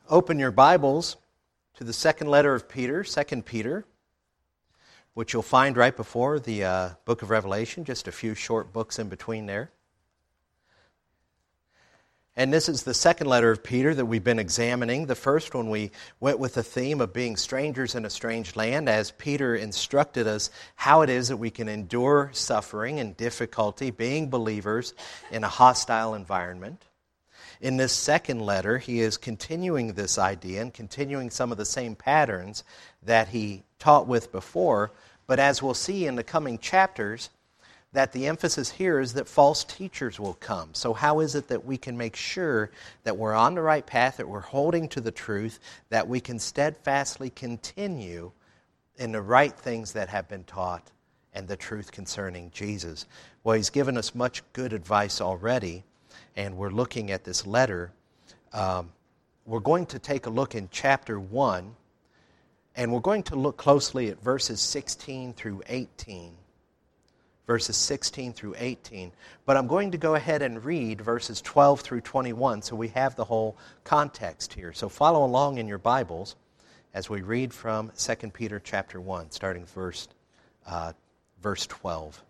Open your Bibles to the second letter of Peter, 2 Peter, which you'll find right before the book of Revelation, just a few short books in between there. And this is the second letter of Peter that we've been examining. The first one we went with the theme of being strangers in a strange land, as Peter instructed us how it is that we can endure suffering and difficulty, being believers in a hostile environment. In this second letter, he is continuing this idea and continuing some of the same patterns that he taught with before. But as we'll see in the coming chapters, that the emphasis here is that false teachers will come. So how is it that we can make sure that we're on the right path, that we're holding to the truth, that we can steadfastly continue in the right things that have been taught and the truth concerning Jesus? Well, he's given us much good advice already, and we're looking at this letter. We're going to take a look in chapter 1, and we're going to look closely at verses 16 through 18. Verses 16 through 18. But I'm going to go ahead and read verses 12 through 21 so we have the whole context here. So follow along in your Bibles as we read from 2 Peter chapter 1, starting verse 12.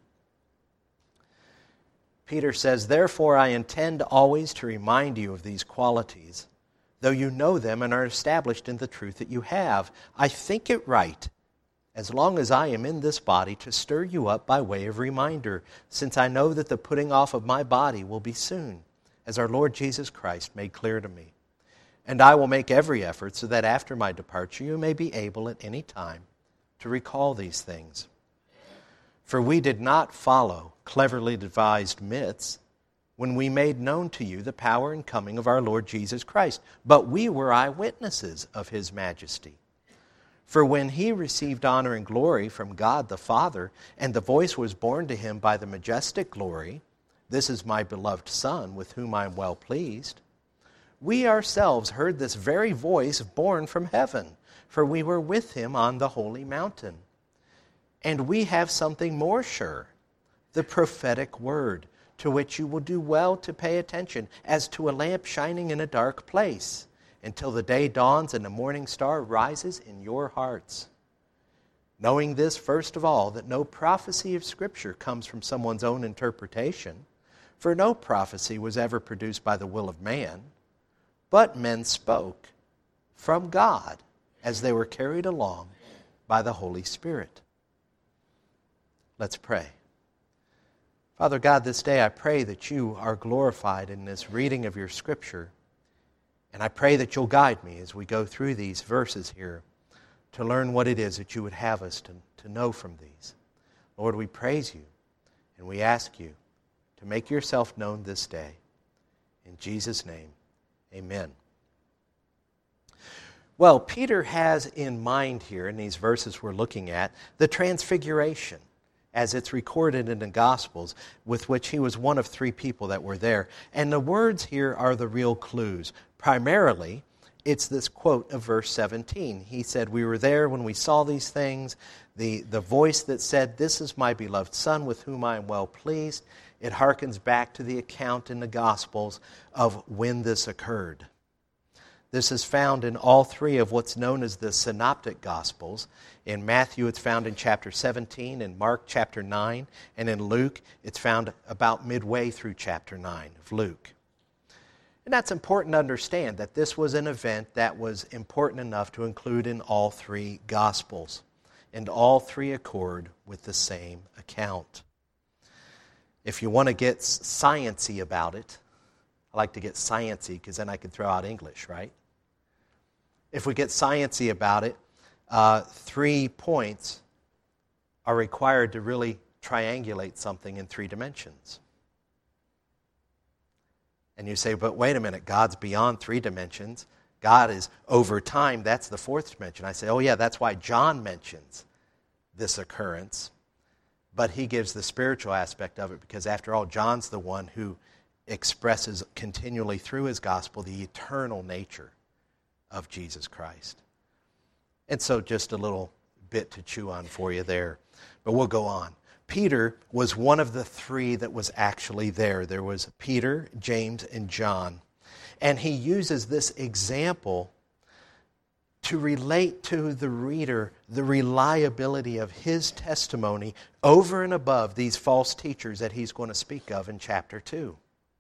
Peter says, "Therefore I intend always to remind you of these qualities, though you know them and are established in the truth that you have. I think it right, as long as I am in this body, to stir you up by way of reminder, since I know that the putting off of my body will be soon, as our Lord Jesus Christ made clear to me. And I will make every effort so that after my departure you may be able at any time to recall these things. For we did not follow cleverly devised myths when we made known to you the power and coming of our Lord Jesus Christ, but we were eyewitnesses of his majesty. For when he received honor and glory from God the Father, and the voice was borne to him by the majestic glory, 'This is my beloved Son, with whom I am well pleased,' we ourselves heard this very voice borne from heaven, for we were with him on the holy mountain. And we have something more sure, the prophetic word, to which you will do well to pay attention, as to a lamp shining in a dark place, until the day dawns and the morning star rises in your hearts. Knowing this, first of all, that no prophecy of Scripture comes from someone's own interpretation, for no prophecy was ever produced by the will of man, but men spoke from God as they were carried along by the Holy Spirit." Let's pray. Father God, this day I pray that you are glorified in this reading of your Scripture. And I pray that you'll guide me as we go through these verses here to learn what it is that you would have us to know from these. Lord, we praise you and we ask you to make yourself known this day. In Jesus' name, amen. Well, Peter has in mind here in these verses we're looking at the transfiguration, as it's recorded in the Gospels, with which he was one of three people that were there. And the words here are the real clues. Primarily, it's this quote of verse 17. He said, "We were there when we saw these things." The voice that said, "This is my beloved Son, with whom I am well pleased," it harkens back to the account in the Gospels of when this occurred. This is found in all three of what's known as the Synoptic Gospels. In Matthew, it's found in chapter 17, in Mark chapter 9, and in Luke, it's found about midway through chapter 9 of Luke. And that's important to understand, that this was an event that was important enough to include in all three Gospels, and all three accord with the same account. If you want to get science-y about it, I like to get science-y because then I can throw out English, right? If we get science-y about it, 3 points are required to really triangulate something in 3 dimensions. And you say, but wait a minute, God's beyond 3 dimensions. God is over time, that's the 4th dimension. I say, oh yeah, that's why John mentions this occurrence. But he gives the spiritual aspect of it, because after all, John's the one who expresses continually through his gospel the eternal nature of Jesus Christ. And so just a little bit to chew on for you there. But we'll go on. Peter was one of the 3 that was actually there. There was Peter, James, and John. And he uses this example to relate to the reader the reliability of his testimony over and above these false teachers that he's going to speak of in chapter 2.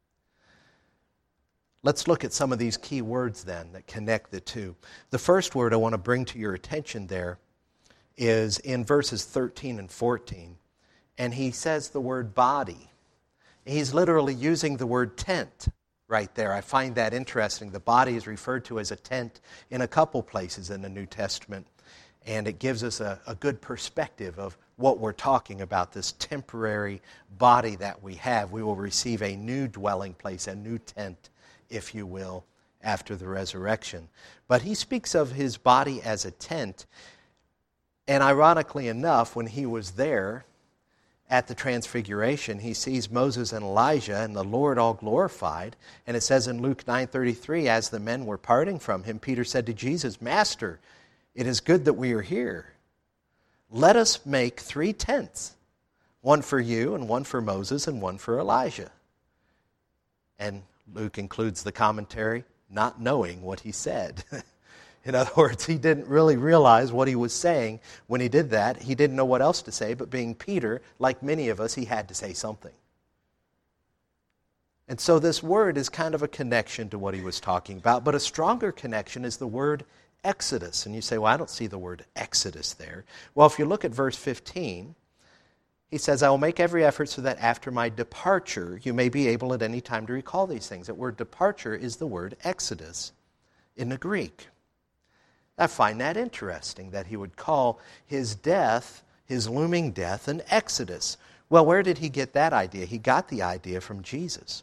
Let's look at some of these key words then that connect the two. The first word I want to bring to your attention there is in verses 13 and 14. And he says the word body. He's literally using the word tent right there. I find that interesting. The body is referred to as a tent in a couple places in the New Testament. And it gives us a good perspective of what we're talking about, this temporary body that we have. We will receive a new dwelling place, a new tent, if you will, after the resurrection. But he speaks of his body as a tent. And ironically enough, when he was there at the Transfiguration, he sees Moses and Elijah and the Lord all glorified. And it says in Luke 9:33, as the men were parting from him, Peter said to Jesus, Master, it is good that we are here. Let us make 3 tents, one for you and one for Moses and one for Elijah. And Luke includes the commentary, not knowing what he said. In other words, he didn't really realize what he was saying when he did that. He didn't know what else to say, but being Peter, like many of us, he had to say something. And so this word is kind of a connection to what he was talking about, but a stronger connection is the word Exodus. And you say, well, I don't see the word Exodus there. Well, if you look at verse 15, he says, I will make every effort so that after my departure, you may be able at any time to recall these things. That word departure is the word Exodus in the Greek. I find that interesting that he would call his death, his looming death, an exodus. Well, where did he get that idea? He got the idea from Jesus.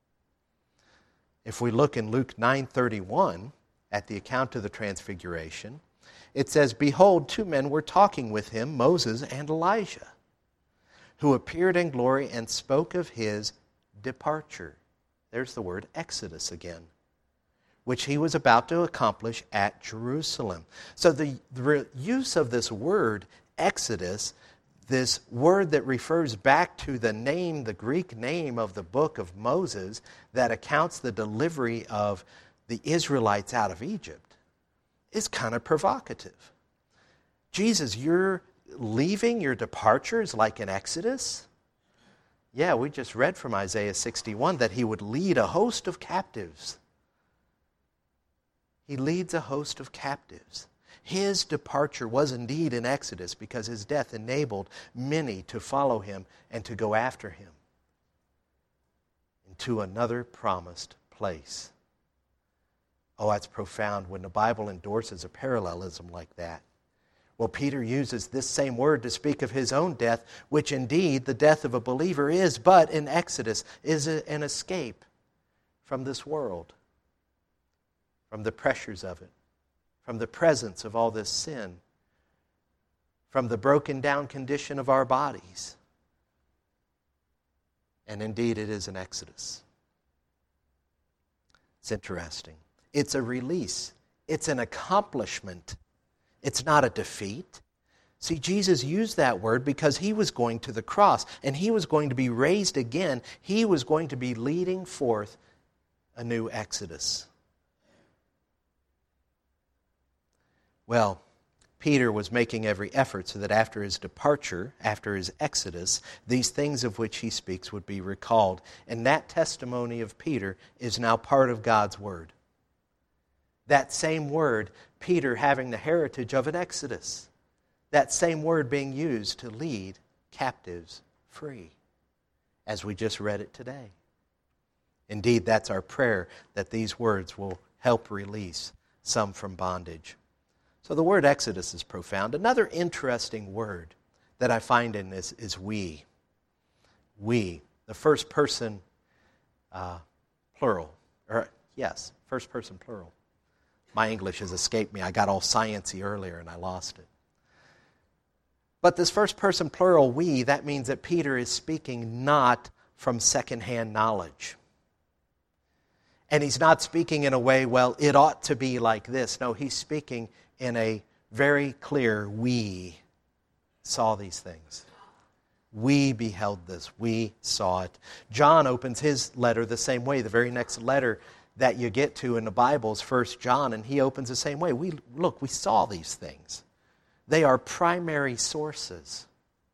If we look in Luke 9:31 at the account of the Transfiguration, it says, Behold, 2 men were talking with him, Moses and Elijah, who appeared in glory and spoke of his departure. There's the word exodus again, which he was about to accomplish at Jerusalem. So the use of this word, exodus, this word that refers back to the name, the Greek name of the book of Moses that accounts the delivery of the Israelites out of Egypt, is kind of provocative. Jesus, you're leaving, your departure is like an exodus? Yeah, we just read from Isaiah 61 that he would lead a host of captives. He leads a host of captives. His departure was indeed an exodus because his death enabled many to follow him and to go after him into another promised place. Oh, that's profound when the Bible endorses a parallelism like that. Well, Peter uses this same word to speak of his own death, which indeed the death of a believer is, but in Exodus is an escape from this world, from the pressures of it, from the presence of all this sin, from the broken down condition of our bodies. And indeed, it is an exodus. It's interesting. It's a release. It's an accomplishment. It's not a defeat. See, Jesus used that word because he was going to the cross and he was going to be raised again. He was going to be leading forth a new exodus. Well, Peter was making every effort so that after his departure, after his exodus, these things of which he speaks would be recalled. And that testimony of Peter is now part of God's word. That same word, Peter having the heritage of an exodus. That same word being used to lead captives free, as we just read it today. Indeed, that's our prayer, that these words will help release some from bondage. So the word exodus is profound. Another interesting word that I find in this is we. We, the first person plural. First person plural. My English has escaped me. I got all sciencey earlier and I lost it. But this first person plural, we, that means that Peter is speaking not from secondhand knowledge. And he's not speaking in a way, well, it ought to be like this. No, he's speaking in a very clear, we saw these things. We beheld this. We saw it. John opens his letter the same way. The very next letter that you get to in the Bible is 1 John, and he opens the same way. We saw these things. They are primary sources.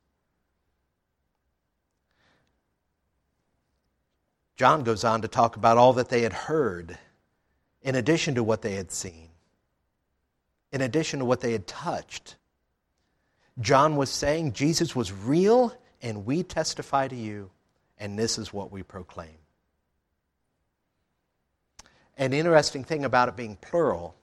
John goes on to talk about all that they had heard, in addition to what they had seen, in addition to what they had touched. John was saying Jesus was real, and we testify to you, and this is what we proclaim. An interesting thing about it being plural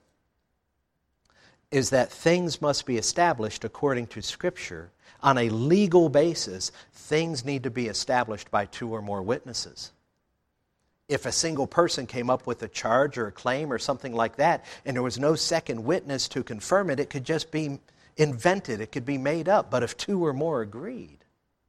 is that things must be established according to Scripture. On a legal basis, things need to be established by 2 or more witnesses. If a single person came up with a charge or a claim or something like that, and there was no second witness to confirm it, it could just be invented, it could be made up. But if 2 or more agreed,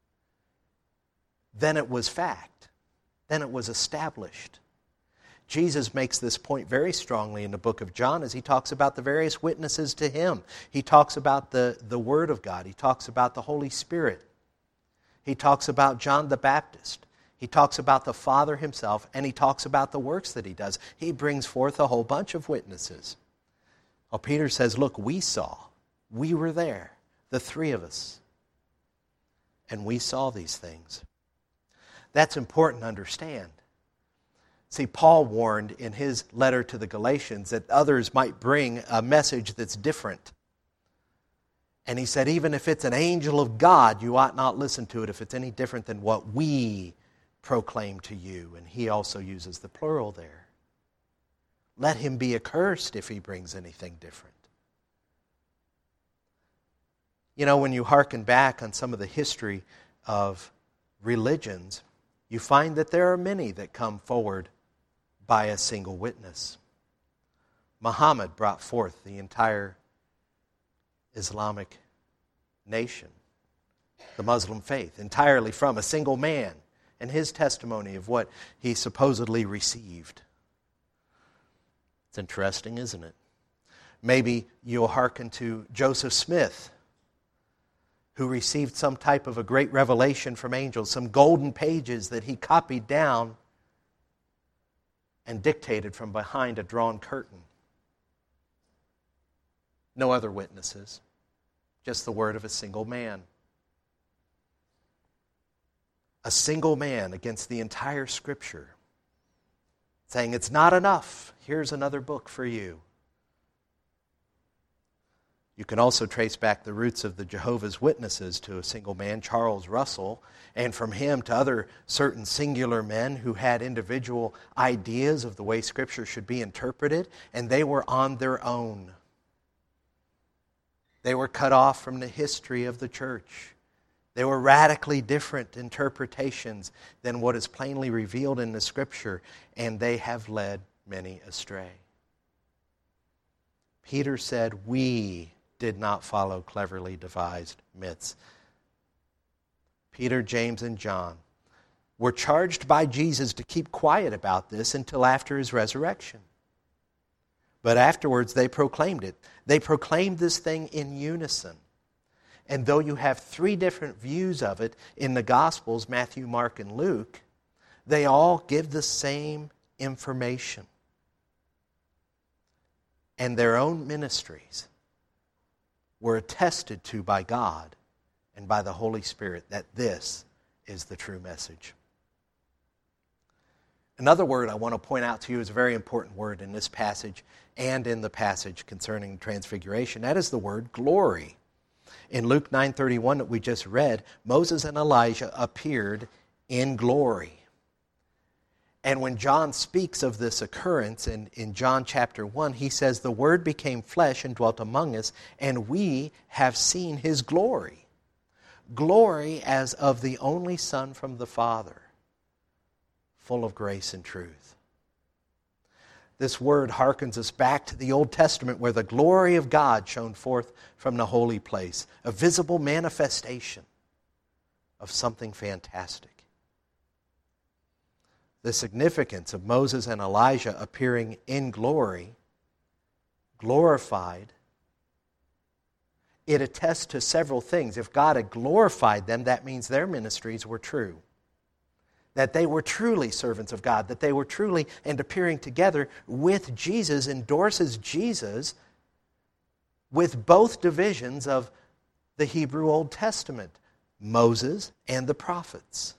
then it was fact. Then it was established. Jesus makes this point very strongly in the book of John as he talks about the various witnesses to him. He talks about the Word of God. He talks about the Holy Spirit. He talks about John the Baptist. He talks about the Father himself, and he talks about the works that he does. He brings forth a whole bunch of witnesses. Well, Peter says, look, we saw. We were there, the 3 of us. And we saw these things. That's important to understand. See, Paul warned in his letter to the Galatians that others might bring a message that's different. And he said, even if it's an angel of God, you ought not listen to it if it's any different than what we proclaim to you. And he also uses the plural there. Let him be accursed if he brings anything different. You know, when you hearken back on some of the history of religions, you find that there are many that come forward by a single witness. Muhammad brought forth the entire Islamic nation, the Muslim faith, entirely from a single man and his testimony of what he supposedly received. It's interesting, isn't it? Maybe you'll hearken to Joseph Smith, who received some type of a great revelation from angels, some golden pages that he copied down and dictated from behind a drawn curtain. No other witnesses, just the word of a single man. A single man against the entire Scripture, saying it's not enough. Here's another book for you. You can also trace back the roots of the Jehovah's Witnesses to a single man, Charles Russell, and from him to other certain singular men who had individual ideas of the way Scripture should be interpreted, and they were on their own. They were cut off from the history of the church. They were radically different interpretations than what is plainly revealed in the Scripture, and they have led many astray. Peter said, we did not follow cleverly devised myths. Peter, James, and John were charged by Jesus to keep quiet about this until after his resurrection. But afterwards they proclaimed it. They proclaimed this thing in unison. And though you have 3 different views of it in the Gospels, Matthew, Mark, and Luke, they all give the same information. And their own ministries were attested to by God and by the Holy Spirit that this is the true message. Another word I want to point out to you is a very important word in this passage and in the passage concerning Transfiguration. That is the word glory. In Luke 9:31 that we just read, Moses and Elijah appeared in glory. And when John speaks of this occurrence in John chapter 1, he says, the Word became flesh and dwelt among us, and we have seen His glory. Glory as of the only Son from the Father, full of grace and truth. This word harkens us back to the Old Testament where the glory of God shone forth from the holy place, a visible manifestation of something fantastic. The significance of Moses and Elijah appearing in glory, glorified, it attests to several things. If God had glorified them, that means their ministries were true. that they were truly servants of God, that they were truly and appearing together with Jesus, endorses Jesus with both divisions of the Hebrew Old Testament, Moses and the prophets.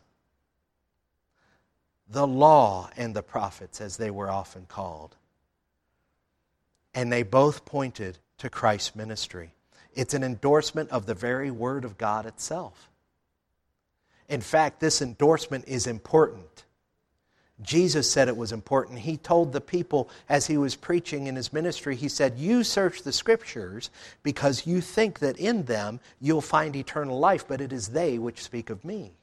The law and the prophets, as they were often called. And they both pointed to Christ's ministry. It's an endorsement of the very Word of God itself. In fact, this endorsement is important. Jesus said it was important. He told the people as he was preaching in his ministry, he said, "You search the Scriptures because you think that in them you'll find eternal life, but it is they which speak of me."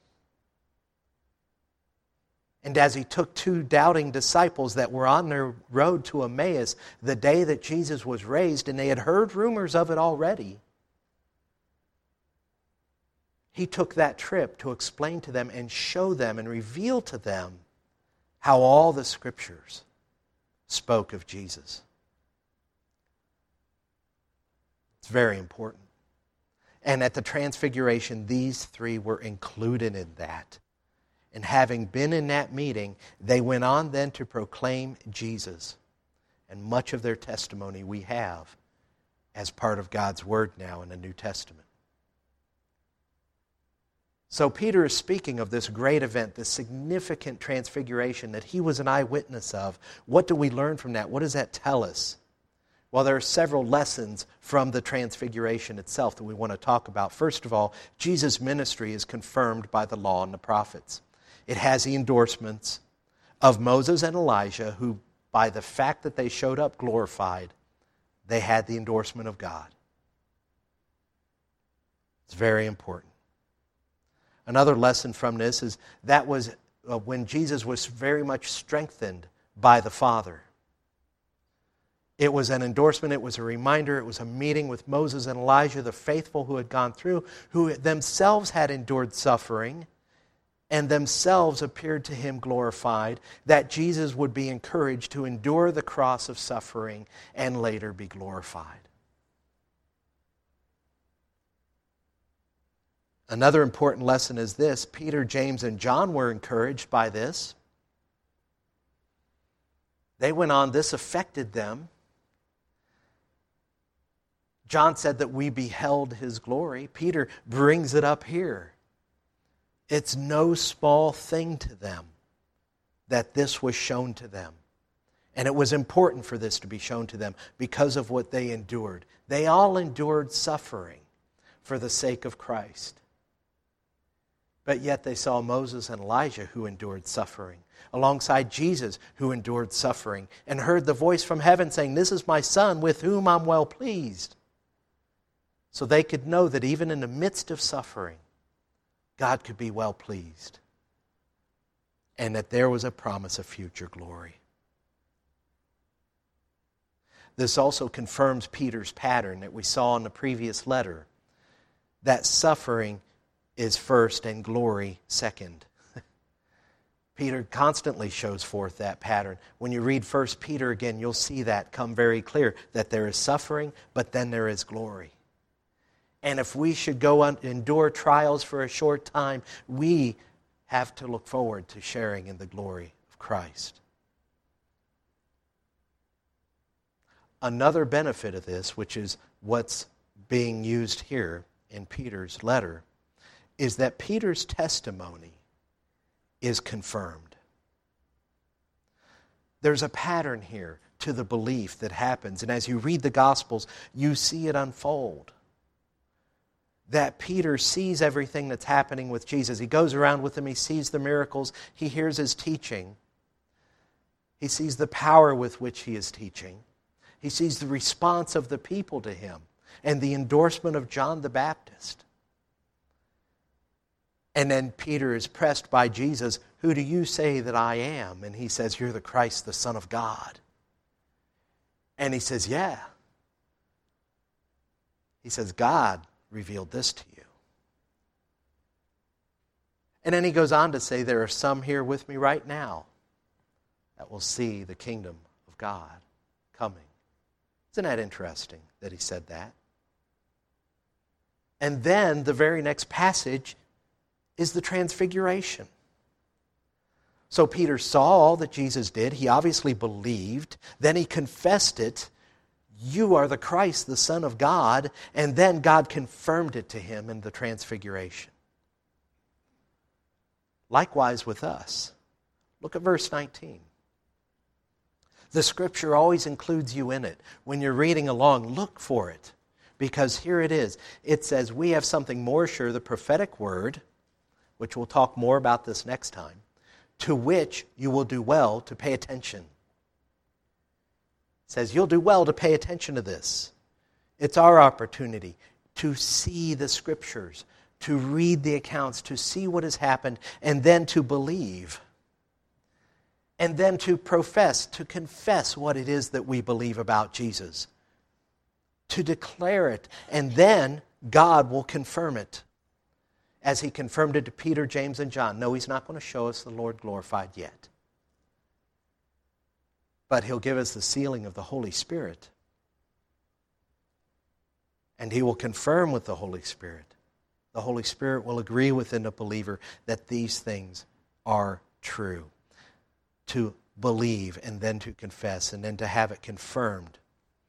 And as he took two doubting disciples that were on their road to Emmaus the day that Jesus was raised, and they had heard rumors of it already, he took that trip to explain to them and show them and reveal to them how all the Scriptures spoke of Jesus. It's very important. And at the Transfiguration, these three were included in that. And having been in that meeting, they went on then to proclaim Jesus. And much of their testimony we have as part of God's Word now in the New Testament. So Peter is speaking of this great event, this significant transfiguration that he was an eyewitness of. What do we learn from that? What does that tell us? Well, there are several lessons from the transfiguration itself that we want to talk about. First of all, Jesus' ministry is confirmed by the law and the prophets. It has the endorsements of Moses and Elijah, who, by the fact that they showed up glorified, they had the endorsement of God. It's very important. Another lesson from this is that was when Jesus was very much strengthened by the Father. It was an endorsement, it was a reminder, it was a meeting with Moses and Elijah, the faithful who had gone through, who themselves had endured suffering and themselves appeared to him glorified, that Jesus would be encouraged to endure the cross of suffering and later be glorified. Another important lesson is this: Peter, James, and John were encouraged by this. They went on, this affected them. John said that we beheld his glory. Peter brings it up here. It's no small thing to them that this was shown to them. And it was important for this to be shown to them because of what they endured. They all endured suffering for the sake of Christ. But yet they saw Moses and Elijah who endured suffering, alongside Jesus who endured suffering, and heard the voice from heaven saying, "This is my Son with whom I'm well pleased." So they could know that even in the midst of suffering, God could be well pleased, and that there was a promise of future glory. This also confirms Peter's pattern that we saw in the previous letter, that suffering is first and glory second. Peter constantly shows forth that pattern. When you read 1 Peter again, you'll see that come very clear, that there is suffering, but then there is glory. And if we should go endure trials for a short time, we have to look forward to sharing in the glory of Christ. Another benefit of this, which is what's being used here in Peter's letter, is that Peter's testimony is confirmed. There's a pattern here to the belief that happens, and as you read the Gospels, you see it unfold. That Peter sees everything that's happening with Jesus. He goes around with him, he sees the miracles, he hears his teaching. He sees the power with which he is teaching. He sees the response of the people to him and the endorsement of John the Baptist. And then Peter is pressed by Jesus, "Who do you say that I am?" And he says, "You're the Christ, the Son of God." And he says, "Yeah." He says, "God revealed this to you." And then he goes on to say, "There are some here with me right now that will see the kingdom of God coming." Isn't that interesting that he said that? And then the very next passage is the Transfiguration. So Peter saw all that Jesus did. He obviously believed. Then he confessed it. You are the Christ, the Son of God. And then God confirmed it to him in the transfiguration. Likewise with us. Look at verse 19. The Scripture always includes you in it. When you're reading along, look for it. Because here it is. It says, we have something more sure, the prophetic word, which we'll talk more about this next time, to which you will do well to pay attention. It says you'll do well to pay attention to this. It's our opportunity to see the Scriptures, to read the accounts, to see what has happened, and then to believe. And then to profess, to confess what it is that we believe about Jesus. To declare it, and then God will confirm it. As he confirmed it to Peter, James, and John. No, he's not going to show us the Lord glorified yet. But he'll give us the sealing of the Holy Spirit. And he will confirm with the Holy Spirit. The Holy Spirit will agree within the believer that these things are true. To believe and then to confess and then to have it confirmed.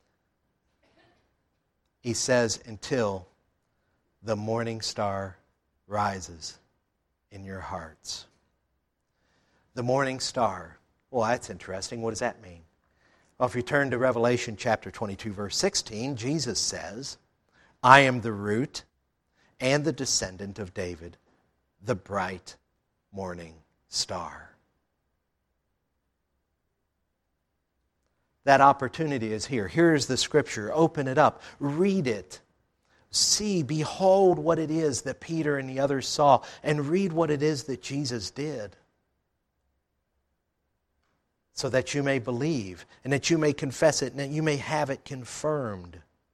He says, until the morning star rises in your hearts. The morning star. Well, that's interesting. What does that mean? Well, if you turn to Revelation chapter 22, verse 16, Jesus says, I am the root and the descendant of David, the bright morning star. That opportunity is here. Here's the Scripture. Open it up. Read it. See, behold what it is that Peter and the others saw, and read what it is that Jesus did. So that you may believe, and that you may confess it, and that you may have it confirmed.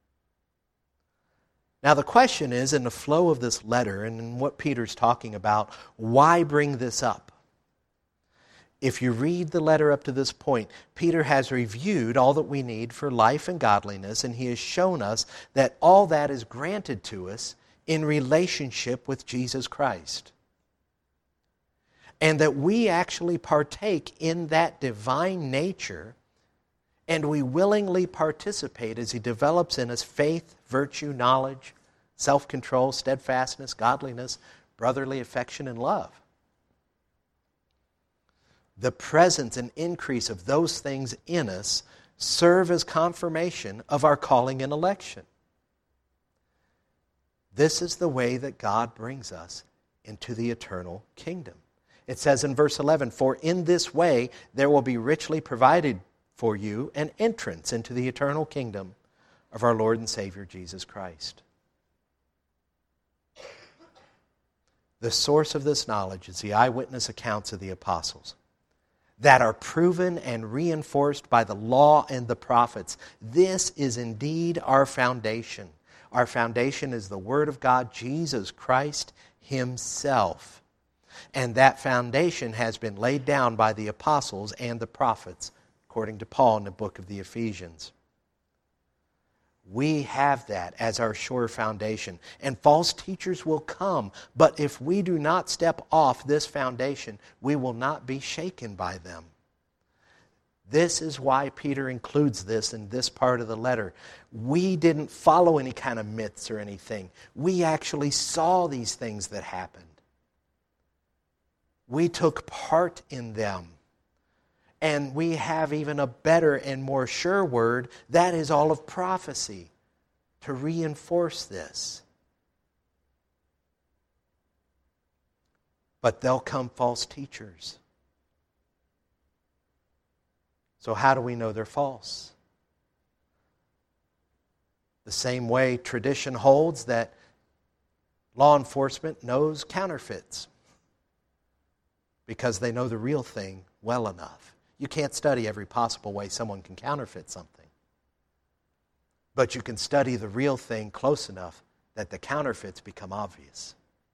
Now the question is, in the flow of this letter, and in what Peter's talking about, why bring this up? If you read the letter up to this point, Peter has reviewed all that we need for life and godliness, and he has shown us that all that is granted to us in relationship with Jesus Christ. And that we actually partake in that divine nature, and we willingly participate as he develops in us faith, virtue, knowledge, self-control, steadfastness, godliness, brotherly affection, and love. The presence and increase of those things in us serve as confirmation of our calling and election. This is the way that God brings us into the eternal kingdom. It says in verse 11, for in this way there will be richly provided for you an entrance into the eternal kingdom of our Lord and Savior Jesus Christ. The source of this knowledge is the eyewitness accounts of the apostles that are proven and reinforced by the law and the prophets. This is indeed our foundation. Our foundation is the Word of God, Jesus Christ Himself. And that foundation has been laid down by the apostles and the prophets, according to Paul in the book of the Ephesians. We have that as our sure foundation. And false teachers will come, but if we do not step off this foundation, we will not be shaken by them. This is why Peter includes this in this part of the letter. We didn't follow any kind of myths or anything. We actually saw these things that happened. We took part in them. And we have even a better and more sure word, that is all of prophecy, to reinforce this. But there'll come false teachers. So how do we know they're false? The same way tradition holds that law enforcement knows counterfeits, because they know the real thing well enough. You can't study every possible way someone can counterfeit something. But you can study the real thing close enough that the counterfeits become obvious.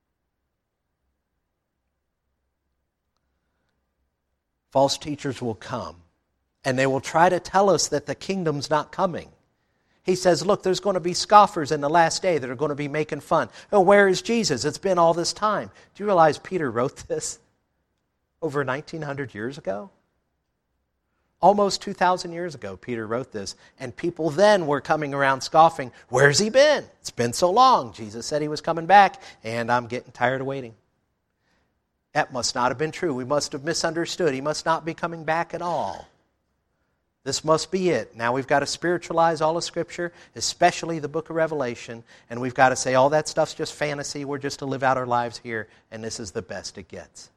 False teachers will come, and they will try to tell us that the kingdom's not coming. He says, look, there's going to be scoffers in the last day that are going to be making fun. Oh, where is Jesus? It's been all this time. Do you realize Peter wrote this? over 1,900 years ago. Almost 2,000 years ago, Peter wrote this, and people then were coming around scoffing, "Where's he been? It's been so long. Jesus said he was coming back, and I'm getting tired of waiting." That must not have been true. We must have misunderstood. He must not be coming back at all. This must be it. Now we've got to spiritualize all of Scripture, especially the book of Revelation, and we've got to say all that stuff's just fantasy. We're just to live out our lives here, and this is the best it gets.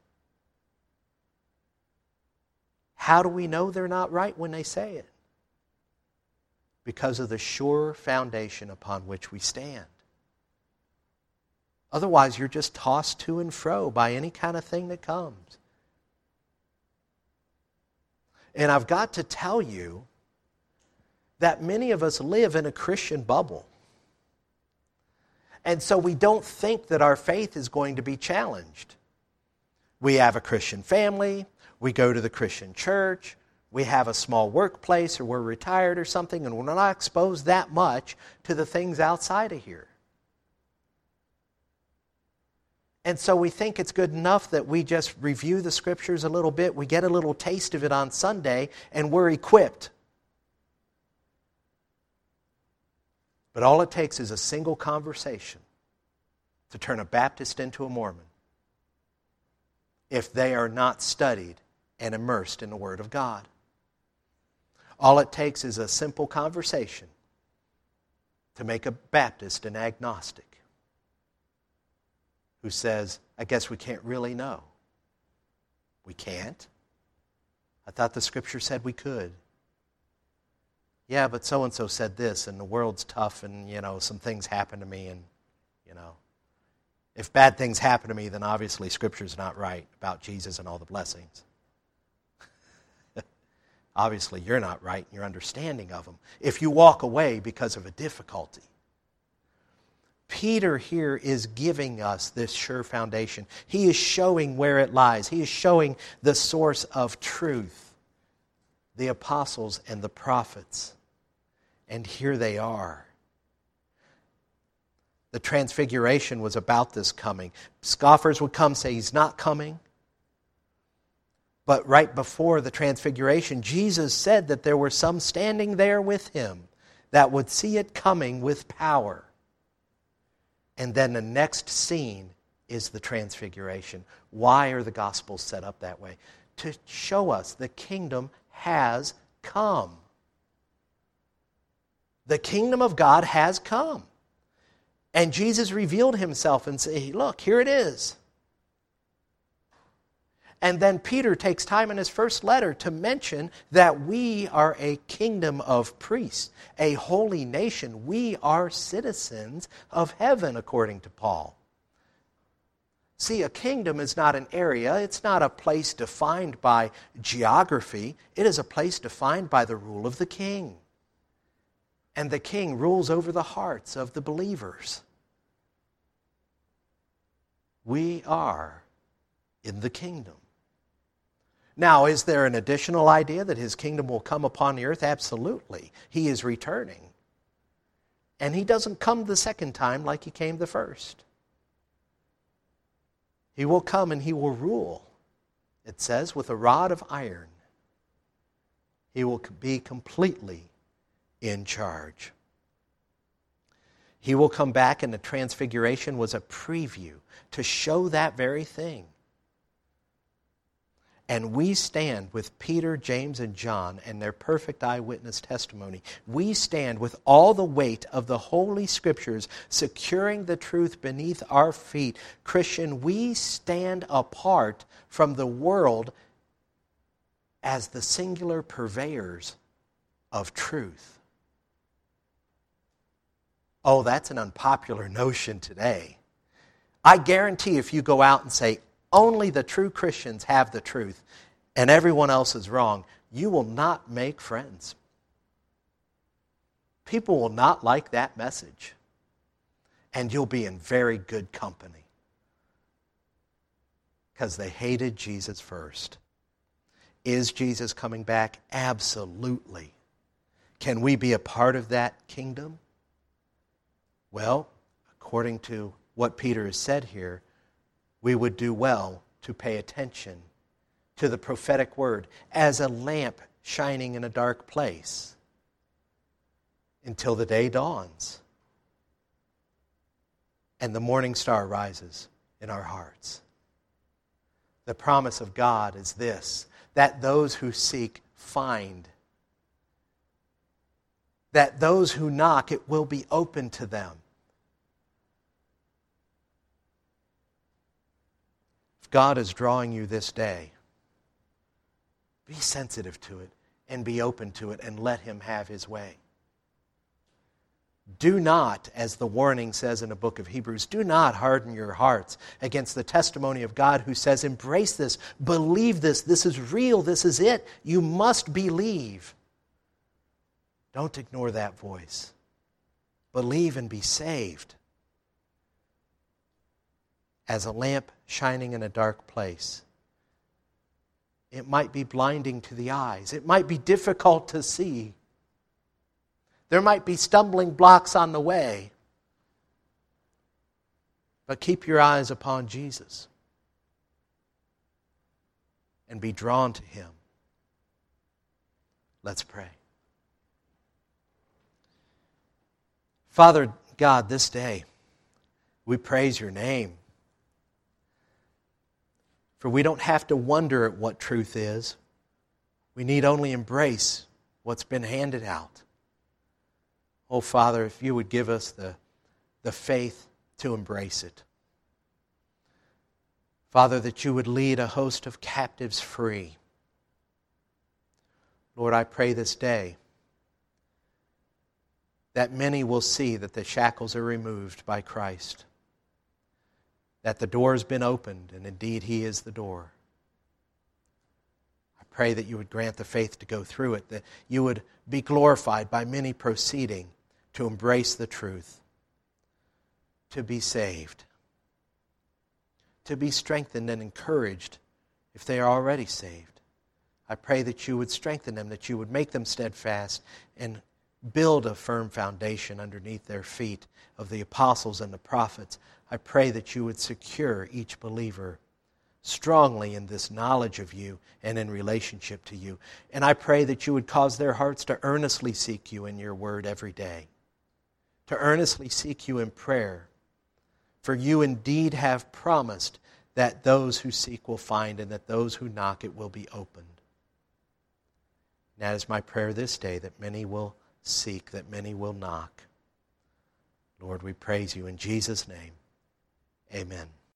How do we know they're not right when they say it? Because of the sure foundation upon which we stand. Otherwise, you're just tossed to and fro by any kind of thing that comes. And I've got to tell you that many of us live in a Christian bubble. And so we don't think that our faith is going to be challenged. We have a Christian family. We go to the Christian church, we have a small workplace, or we're retired or something, and we're not exposed that much to the things outside of here. And so we think it's good enough that we just review the Scriptures a little bit, we get a little taste of it on Sunday, and we're equipped. But all it takes is a single conversation to turn a Baptist into a Mormon, if they are not studied and immersed in the Word of God. All it takes is a simple conversation to make a Baptist an agnostic who says, "I guess we can't really know." We can't? I thought the Scripture said we could. Yeah, but so-and-so said this, and the world's tough, and, some things happen to me, and, if bad things happen to me, then obviously Scripture's not right about Jesus and all the blessings. Obviously, you're not right in your understanding of them if you walk away because of a difficulty. Peter here is giving us this sure foundation. He is showing where it lies. He is showing the source of truth, the apostles and the prophets. And here they are. The transfiguration was about this coming. Scoffers would come, say he's not coming. But right before the transfiguration, Jesus said that there were some standing there with him that would see it coming with power. And then the next scene is the transfiguration. Why are the Gospels set up that way? To show us the kingdom has come. The kingdom of God has come. And Jesus revealed himself and said, "Look, here it is." And then Peter takes time in his first letter to mention that we are a kingdom of priests, a holy nation. We are citizens of heaven, according to Paul. See, a kingdom is not an area. It's not a place defined by geography. It is a place defined by the rule of the king. And the king rules over the hearts of the believers. We are in the kingdom. Now, is there an additional idea that his kingdom will come upon the earth? Absolutely. He is returning. And he doesn't come the second time like he came the first. He will come and he will rule, it says, with a rod of iron. He will be completely in charge. He will come back, and the transfiguration was a preview to show that very thing. And we stand with Peter, James, and John and their perfect eyewitness testimony. We stand with all the weight of the Holy Scriptures securing the truth beneath our feet. Christian, we stand apart from the world as the singular purveyors of truth. Oh, that's an unpopular notion today. I guarantee if you go out and say, only the true Christians have the truth, and everyone else is wrong, you will not make friends. People will not like that message, and you'll be in very good company because they hated Jesus first. Is Jesus coming back? Absolutely. Can we be a part of that kingdom? Well, according to what Peter has said here, we would do well to pay attention to the prophetic word as a lamp shining in a dark place until the day dawns and the morning star rises in our hearts. The promise of God is this, that those who seek find, that those who knock, it will be open to them. If God is drawing you this day, be sensitive to it and be open to it and let Him have His way. Do not, as the warning says in the book of Hebrews, do not harden your hearts against the testimony of God who says, embrace this, believe this is real, this is it. You must believe. Don't ignore that voice. Believe and be saved. As a lamp shining in a dark place. It might be blinding to the eyes. It might be difficult to see. There might be stumbling blocks on the way. But keep your eyes upon Jesus and be drawn to Him. Let's pray. Father God, this day we praise Your name. For we don't have to wonder at what truth is. We need only embrace what's been handed out. Oh, Father, if You would give us the faith to embrace it. Father, that You would lead a host of captives free. Lord, I pray this day that many will see that the shackles are removed by Christ. That the door has been opened, and indeed He is the door. I pray that You would grant the faith to go through it, that You would be glorified by many proceeding to embrace the truth, to be saved, to be strengthened and encouraged if they are already saved. I pray that You would strengthen them, that You would make them steadfast and build a firm foundation underneath their feet of the apostles and the prophets. I pray that You would secure each believer strongly in this knowledge of You and in relationship to You. And I pray that You would cause their hearts to earnestly seek You in Your word every day, to earnestly seek You in prayer. For You indeed have promised that those who seek will find, and that those who knock it will be opened. And that is my prayer this day, that many will seek, that many will knock. Lord, we praise You in Jesus' name. Amen.